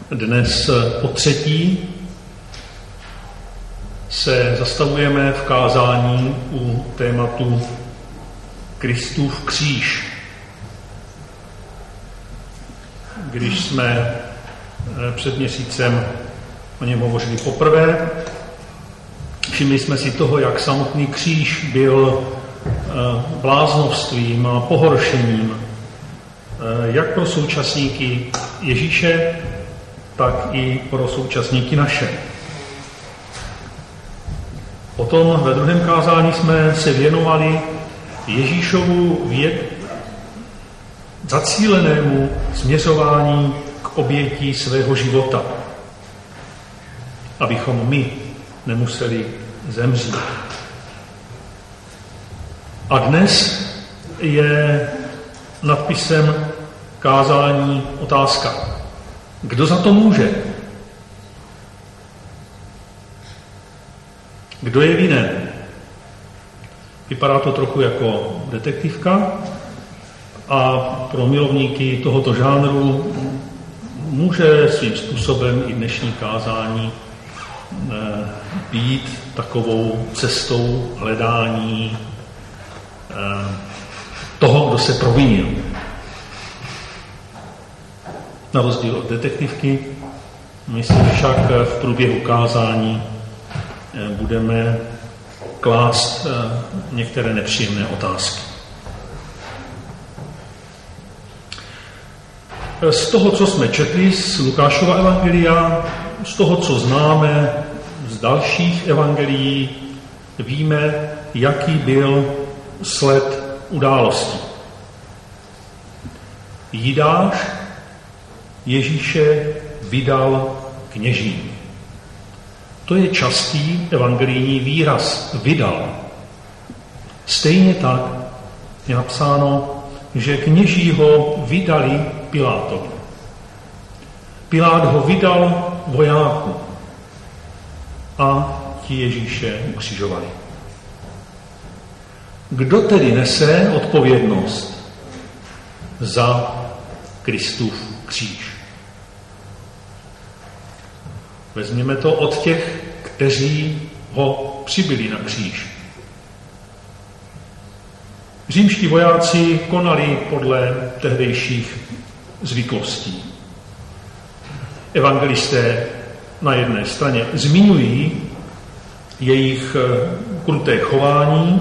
Dnes po třetí se zastavujeme v kázání u tématu Kristův kříž. Když jsme před měsícem o něm hovořili poprvé, všimli jsme si toho, jak samotný kříž byl bláznovstvím a pohoršením jak pro současníky Ježíše, tak i pro současníky naše. Potom ve druhém kázání jsme se věnovali Ježíšovu zacílenému směřování k oběti svého života, abychom my nemuseli zemřít. A dnes je nadpisem kázání otázka: kdo za to může? Kdo je vinen? Vypadá to trochu jako detektivka a pro milovníky tohoto žánru může svým způsobem i dnešní kázání být takovou cestou hledání toho, kdo se provinil. Na rozdíl od detektivky, my si však v průběhu kázání budeme klást některé nepříjemné otázky. Z toho, co jsme četli z Lukášova evangelia, z toho, co známe z dalších evangelií, víme, jaký byl sled událostí. Jidáš Ježíše vydal kněžím. To je častý evangelijní výraz, vydal. Stejně tak je napsáno, že kněží ho vydali Pilátovi. Pilát ho vydal vojákům a ti Ježíše ukřižovali. Kdo tedy nese odpovědnost za Kristův kříž? Vezměme to od těch, kteří ho přibili na kříž. Římští vojáci konali podle tehdejších zvyklostí. Evangelisté na jedné straně zmiňují jejich kruté chování,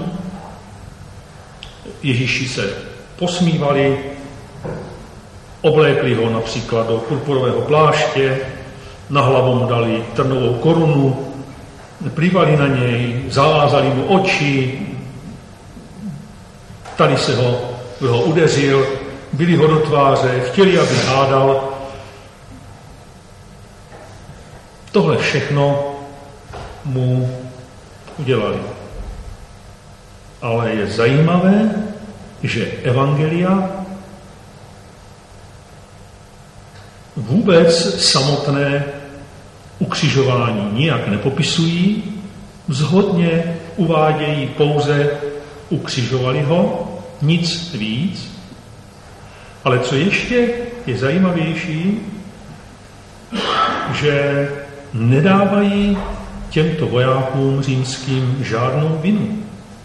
Ježíši se posmívali, oblékli ho například do purpurového pláště, na hlavu mu dali trnovou korunu, plivali na něj, zavázali mu oči, tady se ho udeřil, bili ho do tváře, chtěli, aby hádal. Tohle všechno mu udělali. Ale je zajímavé, že evangelia vůbec samotné ukřižování nijak nepopisují, vzhodně uvádějí pouze ukřižovali ho, nic víc. Ale co ještě je zajímavější, že nedávají těmto vojákům římským žádnou vinu.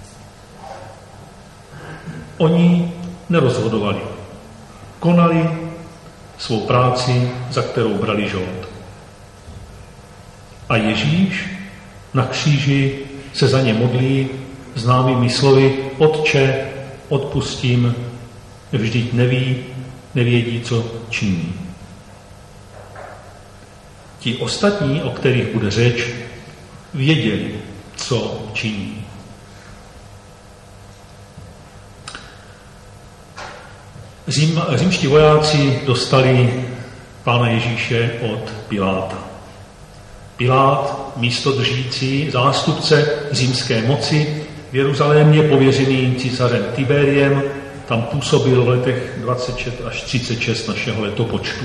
Oni nerozhodovali. Konali svou práci, za kterou brali žolt. A Ježíš na kříži se za ně modlí známými slovy: Otče, odpustím, vždyť nevědí, co činí. Ti ostatní, o kterých bude řeč, věděli, co činí. Římští vojáci dostali Pána Ježíše od Piláta. Pilát, místodržící zástupce římské moci v Jeruzalémě, pověřený císařem Tiberiem, tam působil v letech 26 až 36 našeho letopočtu.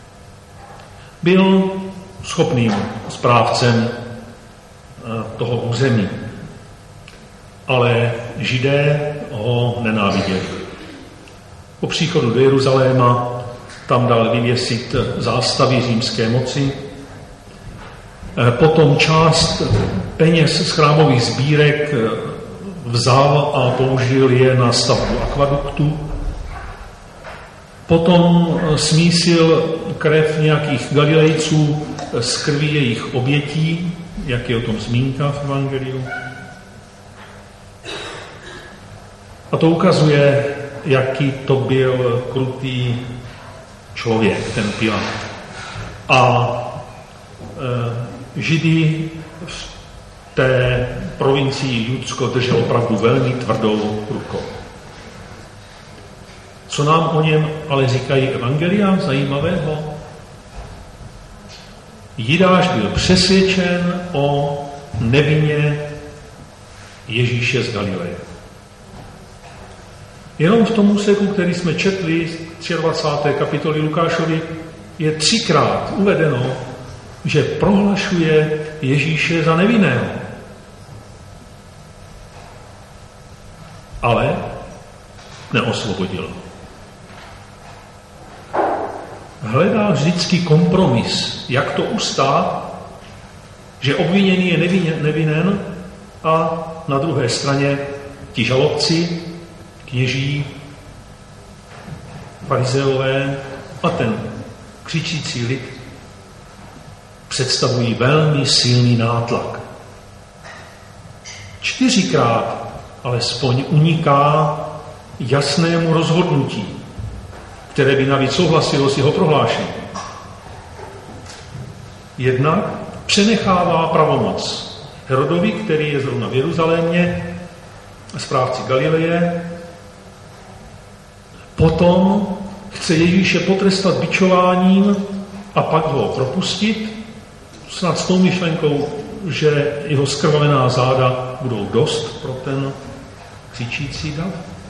Byl schopným správcem toho území, ale Židé ho nenáviděli. Po příchodu do Jeruzaléma tam dal vyvěsit zástavy římské moci. Potom část peněz z chrámových sbírek vzal a použil je na stavbu akvaduktu. Potom smísil krev nějakých Galilejců z krví jejich obětí, jak je o tom zmínka v evangeliu. A to ukazuje, jaký to byl krutý člověk, ten Pilát. A Židy v té provincii Judsko držel opravdu velmi tvrdou rukou. Co nám o něm ale říkají evangelia zajímavého? Jidáš byl přesvědčen o nevině Ježíše z Galileje. Jenom v tom úseku, který jsme četli z 23. kapitoly Lukášovi, je 3krát uvedeno, že prohlašuje Ježíše za nevinného. Ale neosvobodil. Hledá vždycky kompromis, jak to ustát, že obviněný je nevinen a na druhé straně ti žalobci, kněží, farizeové a ten křičící lid představují velmi silný nátlak. 4krát alespoň uniká jasnému rozhodnutí, které by navíc souhlasilo s jeho prohlášením. Jednak přenechává pravomoc Herodovi, který je zrovna v Jeruzalémě, správci Galileje. Potom chce Ježíše potrestat bičováním a pak ho propustit, snad s tou myšlenkou, že jeho skrvavená záda budou dost pro ten křičící dav.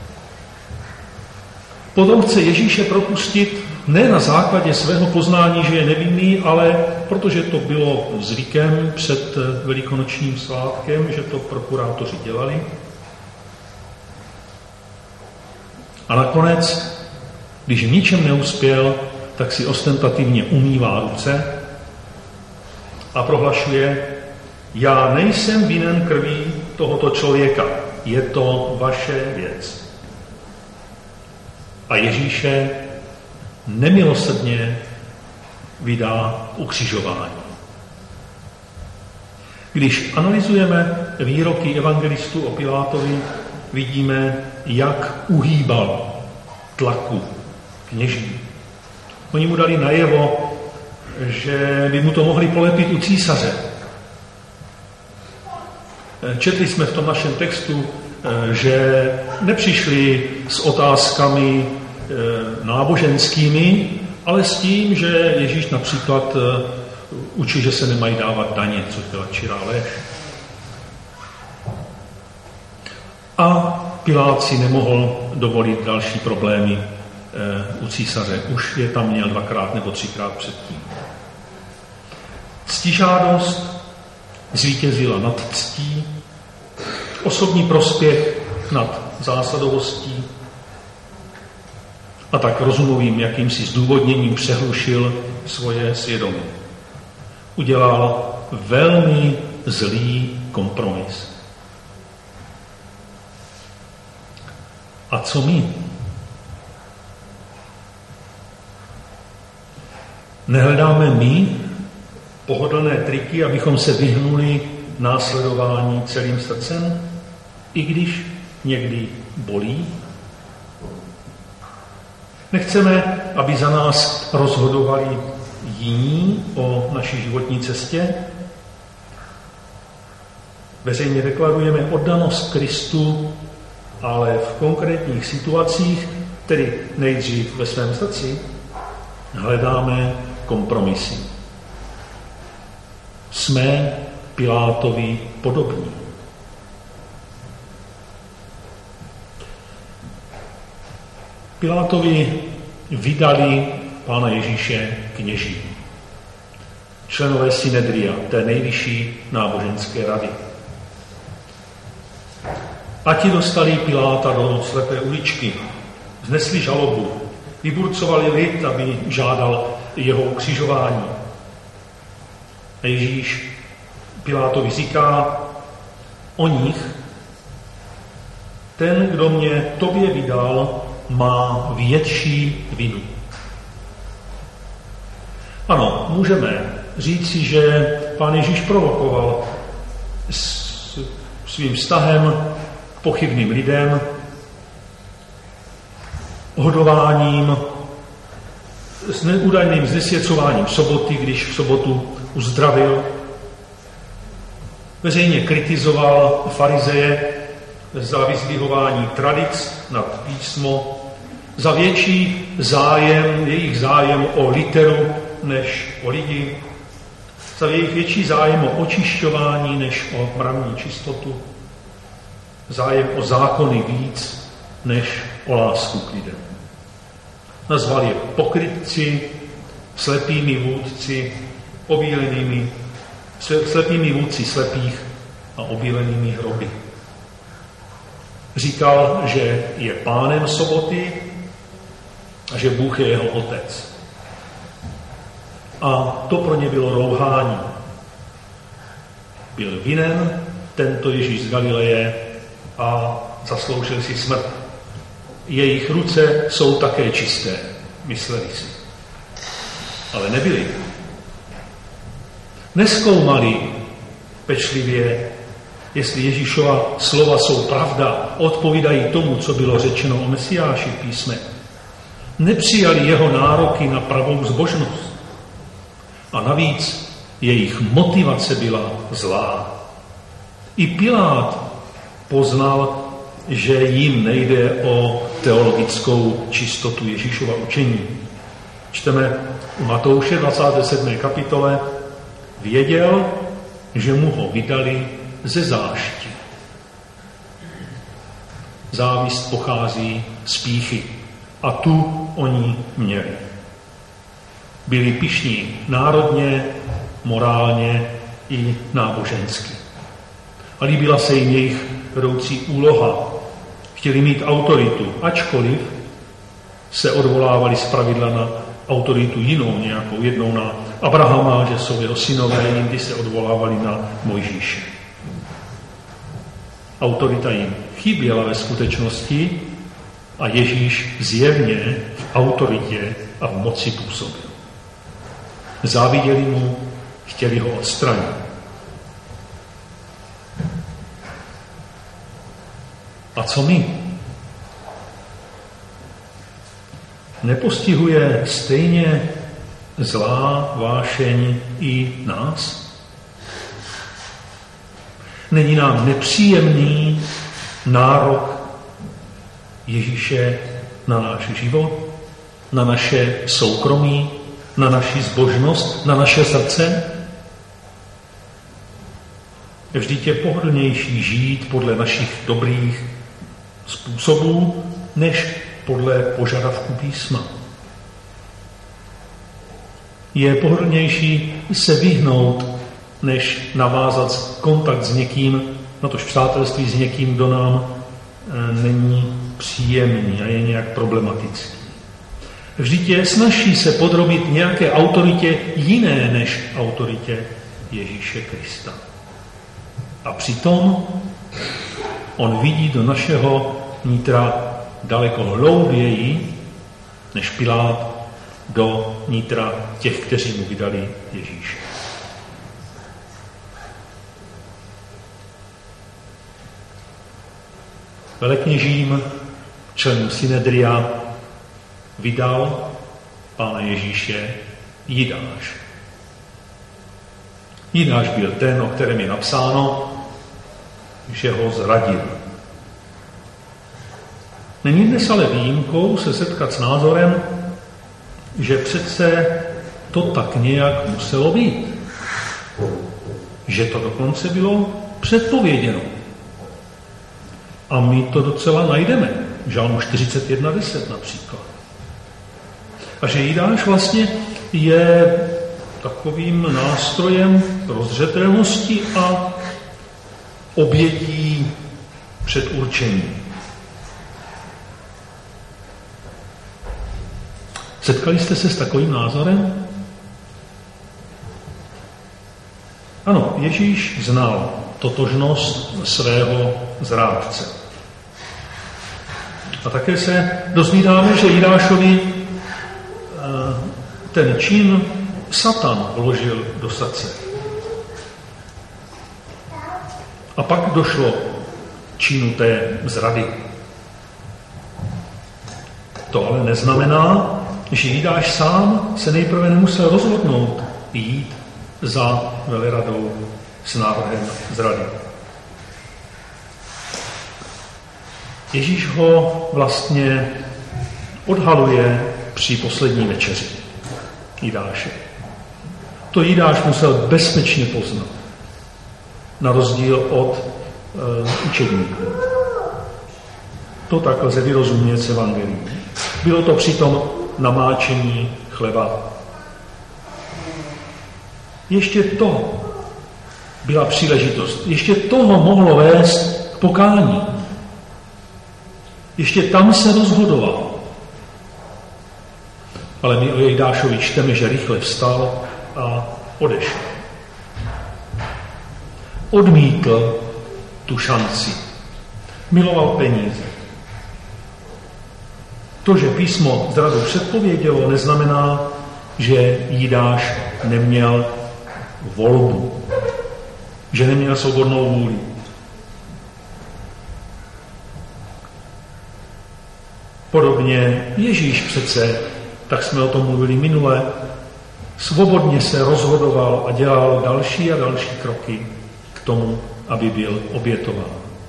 Potom chce Ježíše propustit ne na základě svého poznání, že je nevinný, ale protože to bylo zvykem před velikonočním svátkem, že to prokurátoři dělali. A nakonec, když v ničem neuspěl, tak si ostentativně umývá ruce a prohlašuje: já nejsem vinen krví tohoto člověka, je to vaše věc. A Ježíše nemilosrdně vydá k ukřižování. Když analyzujeme výroky evangelistů o Pilátovi, vidíme, jak uhýbal tlaku kněží. Oni mu dali najevo, že by mu to mohli polepit u císaře. Četli jsme v tom našem textu, že nepřišli s otázkami náboženskými, ale s tím, že Ježíš například učí, že se nemají dávat daně, což byla čirá lež. A Pilát si nemohl dovolit další problémy u císaře. Už je tam měl 2krát nebo 3krát předtím. Ctižádost zvítězila nad ctí, osobní prospěch nad zásadovostí a tak rozumovým jakýmsi zdůvodněním přehlušil svoje svědomí. Udělal velmi zlý kompromis. A co my? Nehledáme my pohodlné triky, abychom se vyhnuli následování celým srdcem, i když někdy bolí? Nechceme, aby za nás rozhodovali jiní o naší životní cestě? Veřejně deklarujeme oddanost Kristu, ale v konkrétních situacích, tedy nejdřív ve svém srdci, hledáme kompromisy. Jsme Pilátovi podobní. Pilátovi vydali Pána Ježíše kněží. Členové Synedria, té nejvyšší náboženské rady. A ti dostali Piláta do slepé uličky, vznesli žalobu vyburcovali lid, aby žádal jeho ukřižování. A Ježíš Pilátovi říká o nich: ten, kdo mě tobě vydal, má větší vinu. Ano, můžeme říci, že Pán Ježíš provokoval svým vztahem k pochybným lidem, hodováním, s neúdajným znesvěcováním soboty, když v sobotu uzdravil. Veřejně kritizoval farizeje za vyzdvihování tradic nad písmo, za větší zájem, jejich zájem o literu než o lidi, za jejich větší zájem o očišťování než o mravní čistotu, zájem o zákony víc než o lásku k lidem. Nazval je pokrytci, slepými vůdci, slepými vůdci slepých a obílenými hroby. Říkal, že je pánem soboty a že Bůh je jeho otec. A to pro ně bylo rouhání. Byl vinen tento Ježíš z Galileje a zasloužil si smrt. Jejich ruce jsou také čisté, mysleli si. Ale nebyli. Nezkoumali pečlivě, jestli Ježíšova slova jsou pravda, odpovídají tomu, co bylo řečeno o Mesiáši v písme. Nepřijali jeho nároky na pravou zbožnost. A navíc jejich motivace byla zlá. I Pilát poznal, že jim nejde o teologickou čistotu Ježíšova učení. Čteme u Matouše 27. kapitole: věděl, že mu ho vydali ze zášti. Závist pochází z pýchy a tu oni měli. Byli pyšní národně, morálně i nábožensky. A líbila se jim jejich vedoucí úloha. Chtěli mít autoritu, ačkoliv se odvolávali zpravidla na autoritu jinou nějakou, jednou na Abrahama, že jsou jeho synové, jindy se odvolávali na Mojžíše. Autorita jim chyběla ve skutečnosti a Ježíš zjevně v autoritě a v moci působil. Záviděli mu, chtěli ho odstranit. A co my? Nepostihuje stejně zlá vášeň i nás? Není nám nepříjemný nárok Ježíše na náš život, na naše soukromí, na naši zbožnost, na naše srdce? Vždyť je pohodlnější žít podle našich dobrých způsobů, než podle požadavků písma. Je pohodlnější se vyhnout, než navázat kontakt s někým, natož přátelství s někým, kdo nám není příjemný a je nějak problematický. Vždyť je snazší se podrobit nějaké autoritě jiné než autoritě Ježíše Krista. A přitom on vidí do našeho nitra daleko hlouběji než Pilát do nitra těch, kteří mu vydali Ježíše. Velekněžím, členům Synedria, vydal Pána Ježíše Jidáš. Jidáš byl ten, o kterém je napsáno, že ho zradil. Není dnes ale výjimkou se setkat s názorem, že přece to tak nějak muselo být. Že to dokonce bylo předpověděno. A my to docela najdeme. V Žalmu 41:10 například. A že Jidáš vlastně je takovým nástrojem rozřetelnosti a obětí předurčení. Setkali jste se s takovým názorem? Ano, Ježíš znal totožnost svého zrádce. A také se dozvídáme, že Jidášovi ten čin Satan vložil do srdce. A pak došlo k činu té zrady. To ale neznamená, že Jidáš sám se nejprve nemusel rozhodnout jít za veleradou s návrhem zrady. Ježíš ho vlastně odhaluje při poslední večeři Jidáše. To Jidáš musel bezpečně poznat, na rozdíl od učedníků. To tak lze vyrozumět z evangelií. Bylo to při tom namáčení chleba. Ještě to byla příležitost. Ještě toho mohlo vést k pokání. Ještě tam se rozhodoval. Ale my o Jidášovi čteme, že rychle vstal a odešel. Odmítl tu šanci. Miloval peníze. To, že písmo zradu předpovědělo, neznamená, že Jidáš neměl volbu. Že neměl svobodnou vůli. Podobně Ježíš přece, tak jsme o tom mluvili minule, svobodně se rozhodoval a dělal další a další kroky k tomu, aby byl obětován.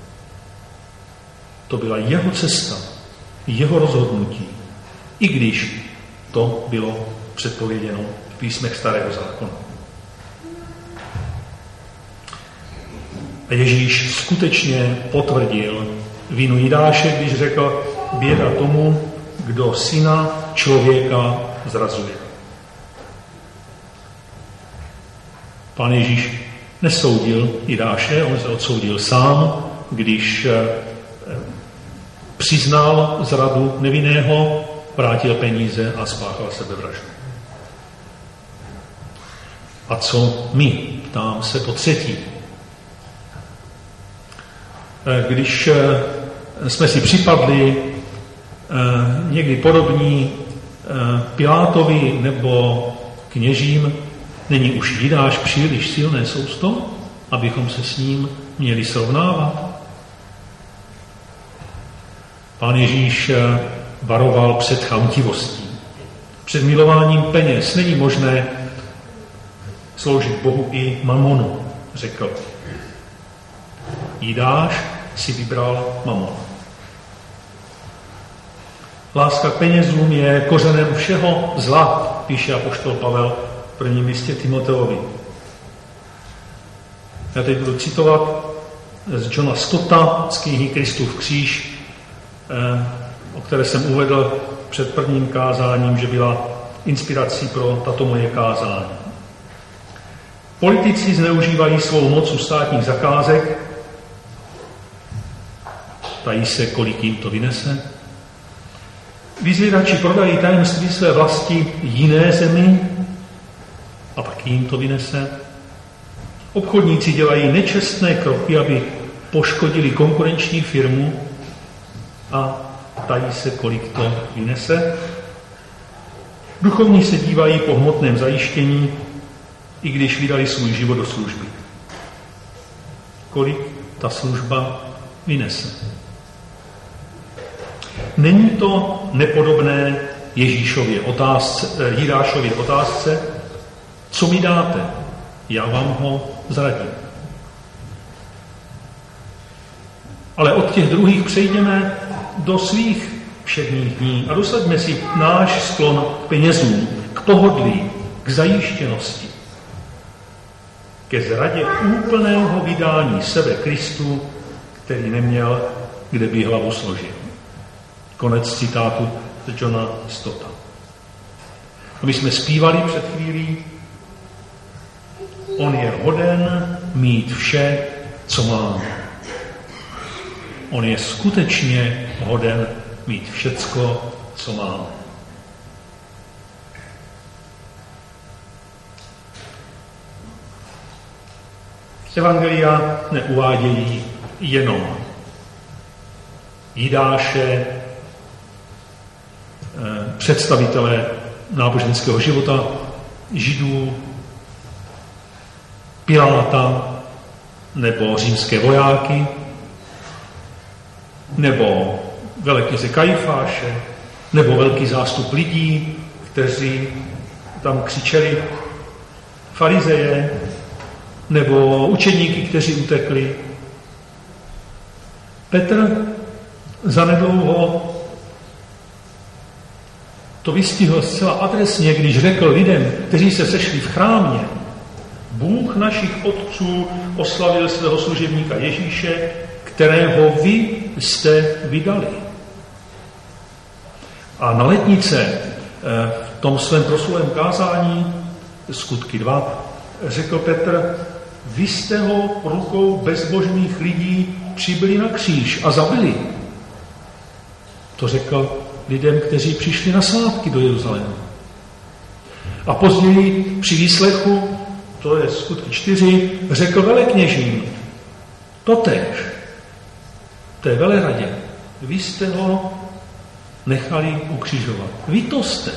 To byla jeho cesta, jeho rozhodnutí, i když to bylo předpověděno v písmech Starého zákona. A Ježíš skutečně potvrdil vinu Jidáše, když řekl: běda tomu, kdo syna člověka zrazuje. Pán Ježíš nesoudil Jidáše, on se odsoudil sám, když přiznal zradu nevinného, vrátil peníze a spáchal sebevraždu. A co my? Ptám se po třetí. Když jsme si připadli někdy podobní Pilátovi nebo kněžím, není už Jidáš příliš silné sousto, abychom se s ním měli srovnávat? Pán Ježíš varoval před chamtivostí, před milováním peněz. Není možné sloužit Bohu i mamonu, řekl. Jidáš si vybral mamon. Láska k penězům je kořenem všeho zla, píše apoštol Pavel v prvním listě Timoteovi. Já teď budu citovat z Johna Scotta z knihy Kristův kříž, o které jsem uvedl před prvním kázáním, že byla inspirací pro tato moje kázání. Politici zneužívají svou moc u státních zakázek, tají se, kolik jim to vynese. Vyzvědači prodají tajemství své vlasti jiné zemi a taky jim to vynese. Obchodníci dělají nečestné kroky, aby poškodili konkurenční firmu a tají se, kolik to vynese. Duchovní se dívají po hmotném zajištění, i když vydali svůj život do služby. Kolik ta služba vynese. Není to nepodobné Jidášově otázce, co mi dáte, já vám ho zradím. Ale od těch druhých přejdeme do svých všedních dní a dosaďme si náš sklon k penězům, k pohodlí, k zajištěnosti, ke zradě úplného vydání sebe Kristu, který neměl, kde by hlavu složil. Konec citátu z Johna Scotta. A my jsme zpívali před chvílí: on je hoden mít vše, co má. On je skutečně hoden mít všecko, co má. Evangelia neuvádějí jenom Jidáše, představitele náboženského života Židů, Piláta nebo římské vojáky, nebo velekněze Kajfáše, nebo velký zástup lidí, kteří tam křičeli, farizeje, nebo učeníky, kteří utekli. Petr zanedlouho to vystihl zcela adresně, když řekl lidem, kteří se sešli v chrámě: Bůh našich otců oslavil svého služebníka Ježíše, kterého vy jste vydali. A na letnice v tom svém proslulém kázání, Skutky 2, řekl Petr: vy jste ho rukou bezbožných lidí přibili na kříž a zabili. To řekl lidem, kteří přišli na svátky do Jeruzaléma. A později při výslechu, to je Skutky 4, řekl velekněžím totéž, té veleradě: vy jste ho nechali ukřižovat. Vy to jste.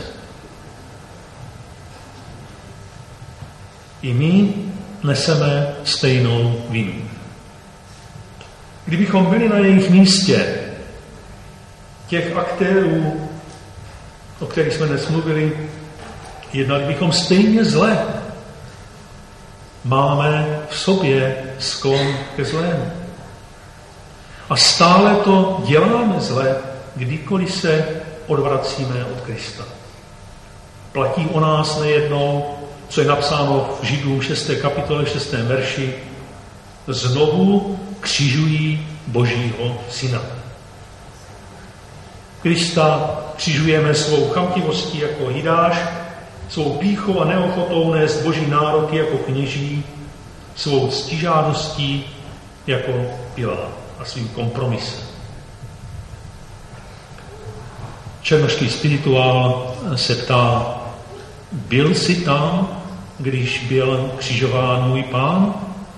I my neseme stejnou vinu. Kdybychom byli na jejich místě, těch aktérů, o kterých jsme dnes mluvili, jednali bychom stejně zle. Máme v sobě sklon ke zlému. A stále to děláme zle, kdykoliv se odvracíme od Krista. Platí o nás nejednou, co je napsáno v Židům 6. kapitole 6. verši: znovu křižují Božího syna. Krista křižujeme svou chamtivostí jako Jidáš, svou pýchou a neochotou nést Boží nároky jako kněží, svou ctižádostí jako Pilát a svým kompromisem. Černošský spirituál se ptá: byl jsi tam, když byl křižován můj Pán?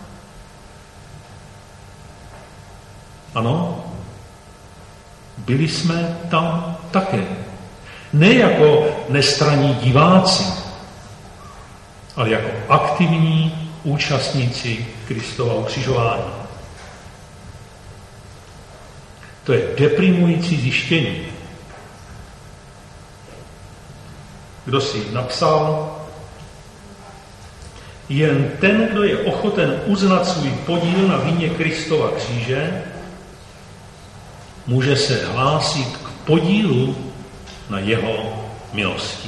Ano, byli jsme tam také. Ne jako nestranní diváci, ale jako aktivní účastníci Kristova ukřižování. To je deprimující zjištění. Kdo si napsal: jen ten, kdo je ochoten uznat svůj podíl na vině Kristova kříže, může se hlásit k podílu na jeho milosti.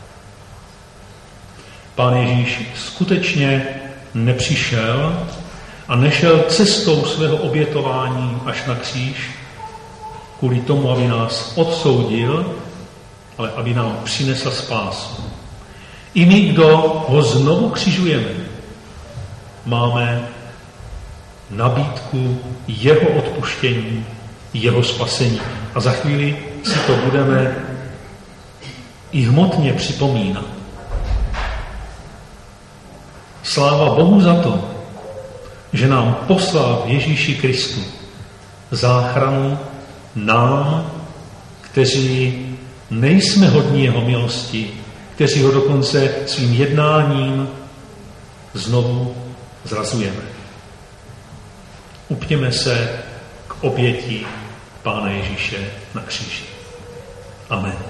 Pán Ježíš skutečně nepřišel a nešel cestou svého obětování až na kříž kvůli tomu, aby nás odsoudil, ale aby nám přinesl spásu. I my, kdo ho znovu křižujeme, máme nabídku jeho odpuštění, jeho spasení. A za chvíli si to budeme i hmotně připomínat. Sláva Bohu za to, že nám poslal v Ježíši Kristu záchranu nám, kteří nejsme hodní jeho milosti, kteří ho dokonce svým jednáním znovu zrazujeme. Upněme se k oběti Pána Ježíše na kříži. Amen.